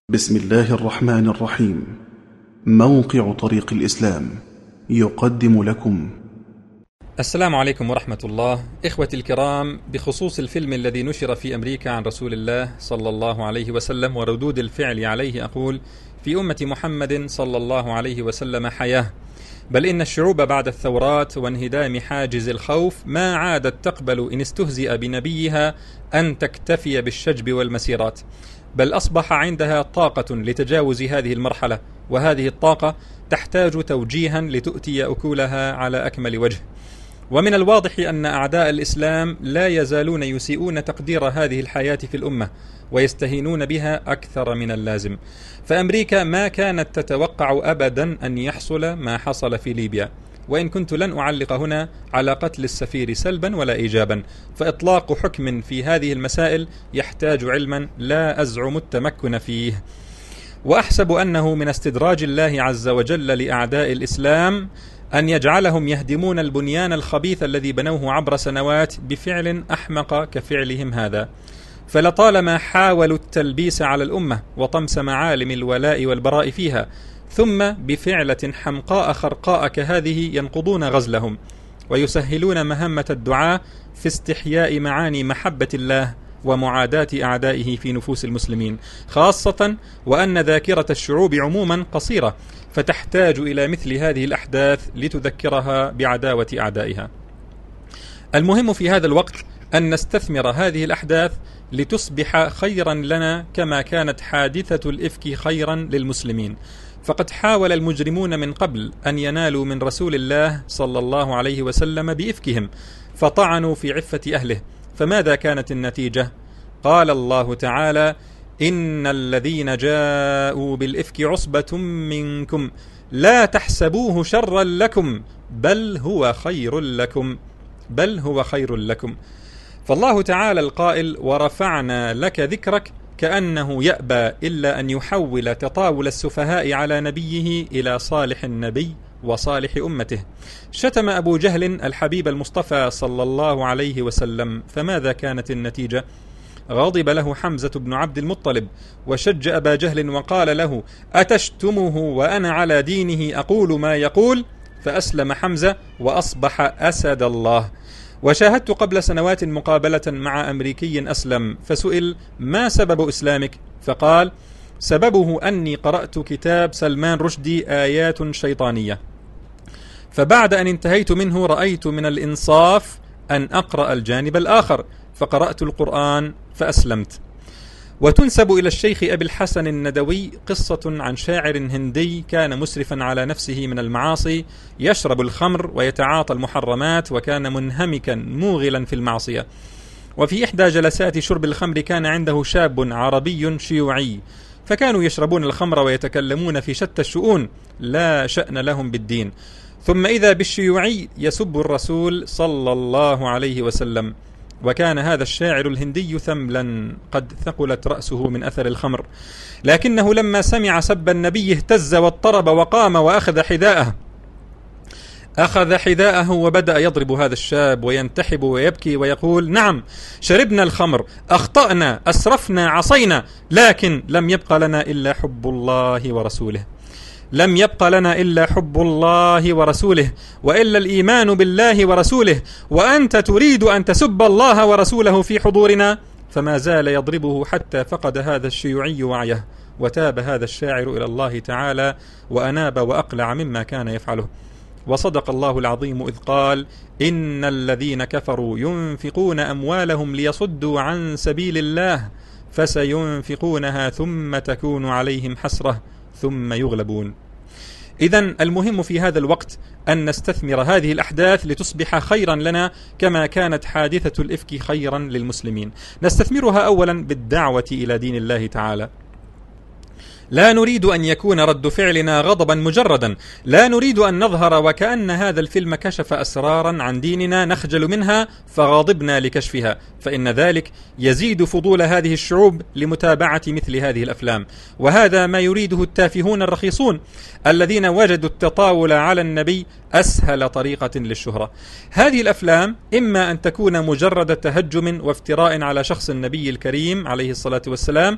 بسم الله الرحمن الرحيم. موقع طريق الإسلام يقدم لكم. السلام عليكم ورحمة الله. إخوتي الكرام، بخصوص الفيلم الذي نشر في أمريكا عن رسول الله صلى الله عليه وسلم وردود الفعل عليه، أقول: في أمة محمد صلى الله عليه وسلم حياة، بل إن الشعوب بعد الثورات وانهدام حاجز الخوف ما عادت تقبل إن استهزئ بنبيها أن تكتفي بالشجب والمسيرات، بل أصبح عندها طاقة لتجاوز هذه المرحلة، وهذه الطاقة تحتاج توجيها لتؤتي أكلها على أكمل وجه. ومن الواضح أن أعداء الإسلام لا يزالون يسيئون تقدير هذه الحياة في الأمة ويستهينون بها أكثر من اللازم. فأمريكا ما كانت تتوقع أبدا أن يحصل ما حصل في ليبيا، وإن كنت لن أعلق هنا على قتل السفير سلبا ولا إيجابا، فإطلاق حكم في هذه المسائل يحتاج علما لا أزعم التمكن فيه. وأحسب أنه من استدراج الله عز وجل لأعداء الإسلام أن يجعلهم يهدمون البنيان الخبيث الذي بنوه عبر سنوات بفعل أحمق كفعلهم هذا. فلطالما حاولوا التلبيس على الأمة وطمس معالم الولاء والبراء فيها، ثم بفعلة حمقاء خرقاء كهذه ينقضون غزلهم ويسهلون مهمة الدعاء في استحياء معاني محبة الله ومعاداة أعدائه في نفوس المسلمين، خاصة وأن ذاكرة الشعوب عموما قصيرة، فتحتاج إلى مثل هذه الأحداث لتذكرها بعداوة أعدائها. المهم في هذا الوقت أن نستثمر هذه الأحداث لتصبح خيرا لنا كما كانت حادثة الإفك خيرا للمسلمين. فقد حاول المجرمون من قبل أن ينالوا من رسول الله صلى الله عليه وسلم بإفكهم، فطعنوا في عفة أهله، فماذا كانت النتيجة؟ قال الله تعالى: إن الذين جاءوا بالإفك عصبة منكم لا تحسبوه شرا لكم بل هو خير لكم، بل هو خير لكم. فالله تعالى القائل: ورفعنا لك ذكرك، كأنه يأبى إلا أن يحول تطاول السفهاء على نبيه إلى صالح النبي وصالح أمته. شتم أبو جهل الحبيب المصطفى صلى الله عليه وسلم، فماذا كانت النتيجة؟ غضب له حمزة بن عبد المطلب وشج أبا جهل وقال له: أتشتمه وأنا على دينه أقول ما يقول؟ فأسلم حمزة وأصبح أسد الله. وشاهدت قبل سنوات مقابلة مع أمريكي أسلم، فسئل: ما سبب إسلامك؟ فقال: سببه أني قرأت كتاب سلمان رشدي آيات شيطانية، فبعد أن انتهيت منه رأيت من الإنصاف أن أقرأ الجانب الآخر، فقرأت القرآن فأسلمت. وتنسب إلى الشيخ أبي الحسن الندوي قصة عن شاعر هندي كان مسرفا على نفسه من المعاصي، يشرب الخمر ويتعاطى المحرمات، وكان منهمكا موغلا في المعصية. وفي إحدى جلسات شرب الخمر كان عنده شاب عربي شيوعي، فكانوا يشربون الخمر ويتكلمون في شتى الشؤون لا شأن لهم بالدين، ثم إذا بالشيوعي يسب الرسول صلى الله عليه وسلم. وكان هذا الشاعر الهندي ثملا قد ثقلت رأسه من أثر الخمر، لكنه لما سمع سب النبي اهتز واضطرب وقام وأخذ حذاءه وبدأ يضرب هذا الشاب وينتحب ويبكي ويقول: نعم، شربنا الخمر، أخطأنا، أسرفنا، عصينا، لكن لم يبق لنا إلا حب الله ورسوله، لم يبق لنا إلا حب الله ورسوله، وإلا الإيمان بالله ورسوله، وأنت تريد أن تسب الله ورسوله في حضورنا. فما زال يضربه حتى فقد هذا الشيوعي وعيه، وتاب هذا الشاعر إلى الله تعالى وأناب وأقلع مما كان يفعله. وصدق الله العظيم إذ قال: إن الذين كفروا ينفقون أموالهم ليصدوا عن سبيل الله فسينفقونها ثم تكون عليهم حسرة ثم يغلبون. إذن المهم في هذا الوقت أن نستثمر هذه الأحداث لتصبح خيرا لنا كما كانت حادثة الإفك خيرا للمسلمين. نستثمرها أولا بالدعوة إلى دين الله تعالى. لا نريد أن يكون رد فعلنا غضبا مجردا، لا نريد أن نظهر وكأن هذا الفيلم كشف أسرارا عن ديننا نخجل منها فغاضبنا لكشفها، فإن ذلك يزيد فضول هذه الشعوب لمتابعة مثل هذه الأفلام، وهذا ما يريده التافهون الرخيصون الذين وجدوا التطاول على النبي أسهل طريقة للشهرة. هذه الأفلام إما أن تكون مجرد تهجم وافتراء على شخص النبي الكريم عليه الصلاة والسلام،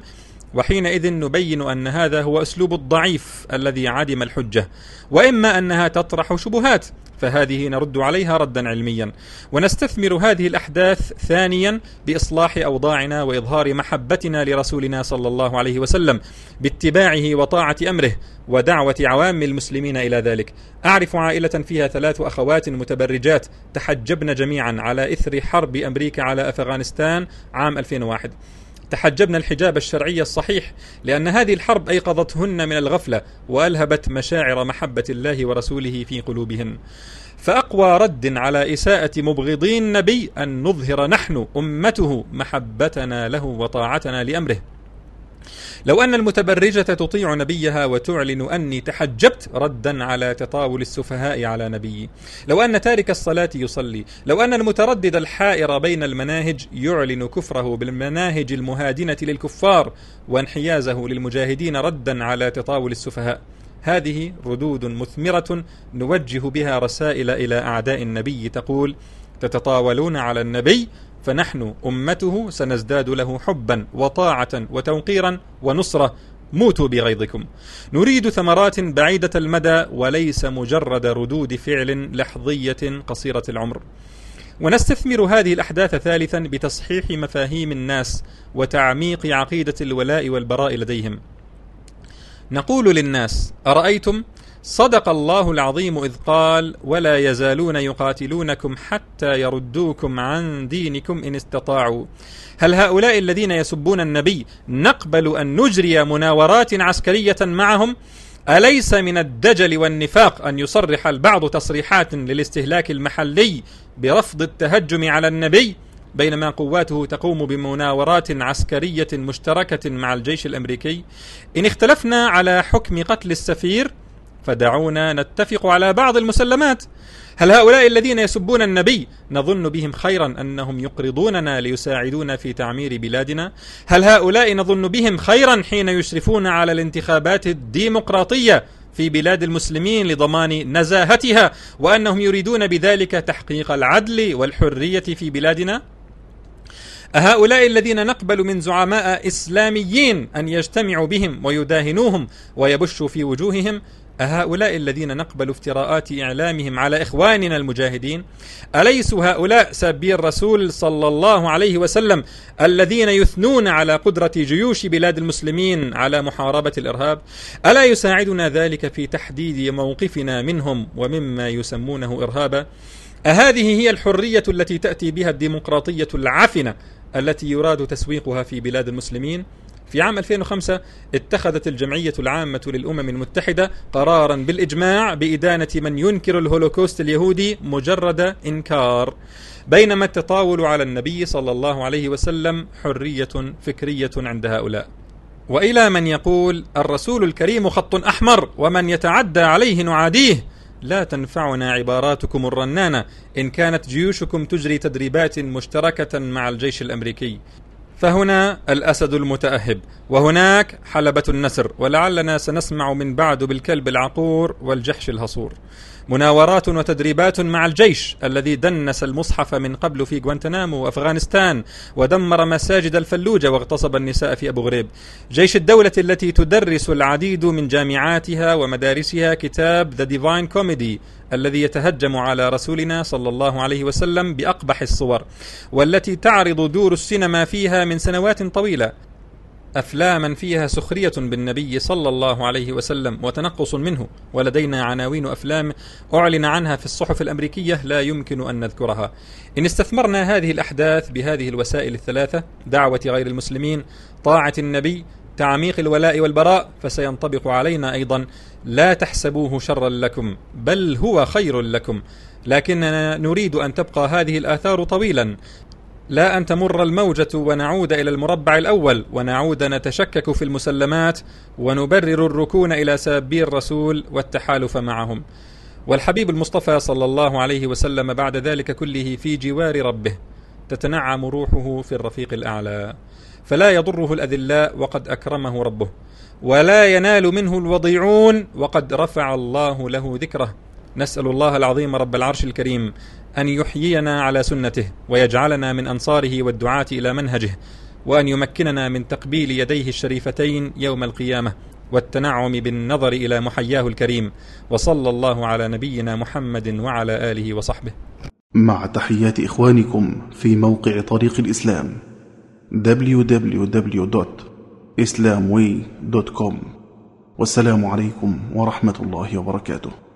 وحينئذ نبين أن هذا هو أسلوب الضعيف الذي عدم الحجة، وإما أنها تطرح شبهات فهذه نرد عليها ردا علميا، ونستثمر هذه الأحداث ثانيا بإصلاح أوضاعنا وإظهار محبتنا لرسولنا صلى الله عليه وسلم باتباعه وطاعة أمره ودعوة عوام المسلمين إلى ذلك. أعرف عائلة فيها 3 أخوات متبرجات تحجبن جميعا على إثر حرب أمريكا على أفغانستان عام 2001. تحجبن الحجاب الشرعي الصحيح لأن هذه الحرب أيقظتهن من الغفلة وألهبت مشاعر محبة الله ورسوله في قلوبهن. فأقوى رد على إساءة مبغضي النبي أن نظهر نحن أمته محبتنا له وطاعتنا لأمره. لو أن المتبرجة تطيع نبيها وتعلن أني تحجبت ردا على تطاول السفهاء على نبيي، لو أن تارك الصلاة يصلي، لو أن المتردد الحائر بين المناهج يعلن كفره بالمناهج المهادنة للكفار وانحيازه للمجاهدين ردا على تطاول السفهاء، هذه ردود مثمرة نوجه بها رسائل إلى أعداء النبي تقول: تتطاولون على النبي فنحن أمته سنزداد له حبا وطاعة وتوقيرا ونصرة، موتوا بغيظكم. نريد ثمرات بعيدة المدى وليس مجرد ردود فعل لحظية قصيرة العمر. ونستثمر هذه الأحداث ثالثا بتصحيح مفاهيم الناس وتعميق عقيدة الولاء والبراء لديهم. نقول للناس: أرأيتم؟ صدق الله العظيم إذ قال: ولا يزالون يقاتلونكم حتى يردوكم عن دينكم إن استطاعوا. هل هؤلاء الذين يسبون النبي نقبل أن نجري مناورات عسكرية معهم؟ أليس من الدجل والنفاق أن يصرح البعض تصريحات للاستهلاك المحلي برفض التهجم على النبي بينما قواته تقوم بمناورات عسكرية مشتركة مع الجيش الأمريكي؟ إن اختلفنا على حكم قتل السفير فدعونا نتفق على بعض المسلمات. هل هؤلاء الذين يسبون النبي نظن بهم خيرا أنهم يقرضوننا ليساعدونا في تعمير بلادنا؟ هل هؤلاء نظن بهم خيرا حين يشرفون على الانتخابات الديمقراطية في بلاد المسلمين لضمان نزاهتها وأنهم يريدون بذلك تحقيق العدل والحرية في بلادنا؟ أهؤلاء الذين نقبل من زعماء إسلاميين أن يجتمعوا بهم ويداهنوهم ويبشوا في وجوههم؟ أهؤلاء الذين نقبل افتراءات إعلامهم على إخواننا المجاهدين؟ أليسوا هؤلاء سابي الرسول صلى الله عليه وسلم الذين يثنون على قدرة جيوش بلاد المسلمين على محاربة الإرهاب؟ ألا يساعدنا ذلك في تحديد موقفنا منهم ومما يسمونه إرهابا؟ أهذه هي الحرية التي تأتي بها الديمقراطية العفنة التي يراد تسويقها في بلاد المسلمين؟ في عام 2005 اتخذت الجمعية العامة للأمم المتحدة قرارا بالإجماع بإدانة من ينكر الهولوكوست اليهودي مجرد إنكار، بينما التطاول على النبي صلى الله عليه وسلم حرية فكرية عند هؤلاء. وإلى من يقول: الرسول الكريم خط أحمر ومن يتعدى عليه نعاديه، لا تنفعنا عباراتكم الرنانة إن كانت جيوشكم تجري تدريبات مشتركة مع الجيش الأمريكي. فهنا الأسد المتأهب وهناك حلبة النسر، ولعلنا سنسمع من بعد بالكلب العقور والجحش الهصور. مناورات وتدريبات مع الجيش الذي دنس المصحف من قبل في غوانتنامو وأفغانستان ودمر مساجد الفلوجة واغتصب النساء في أبو غريب. جيش الدولة التي تدرس العديد من جامعاتها ومدارسها كتاب The Divine Comedy الذي يتهجم على رسولنا صلى الله عليه وسلم بأقبح الصور، والتي تعرض دور السينما فيها من سنوات طويلة أفلاما فيها سخرية بالنبي صلى الله عليه وسلم وتنقص منه، ولدينا عناوين أفلام أعلن عنها في الصحف الأمريكية لا يمكن أن نذكرها. إن استثمرنا هذه الأحداث بهذه الوسائل الثلاثة: دعوة غير المسلمين، طاعة النبي، تعميق الولاء والبراء، فسينطبق علينا أيضا: لا تحسبوه شرا لكم بل هو خير لكم. لكننا نريد أن تبقى هذه الآثار طويلا، لا أن تمر الموجة ونعود إلى المربع الأول ونعود نتشكك في المسلمات ونبرر الركون إلى سابي الرسول والتحالف معهم. والحبيب المصطفى صلى الله عليه وسلم بعد ذلك كله في جوار ربه، تتنعم روحه في الرفيق الأعلى، فلا يضره الأذلاء وقد أكرمه ربه، ولا ينال منه الوضيعون وقد رفع الله له ذكره. نسأل الله العظيم رب العرش الكريم أن يحيينا على سنته ويجعلنا من أنصاره والدعاة إلى منهجه، وأن يمكننا من تقبيل يديه الشريفتين يوم القيامة والتنعم بالنظر إلى محياه الكريم. وصلى الله على نبينا محمد وعلى آله وصحبه. مع تحيات إخوانكم في موقع طريق الإسلام www.islamway.com. والسلام عليكم ورحمة الله وبركاته.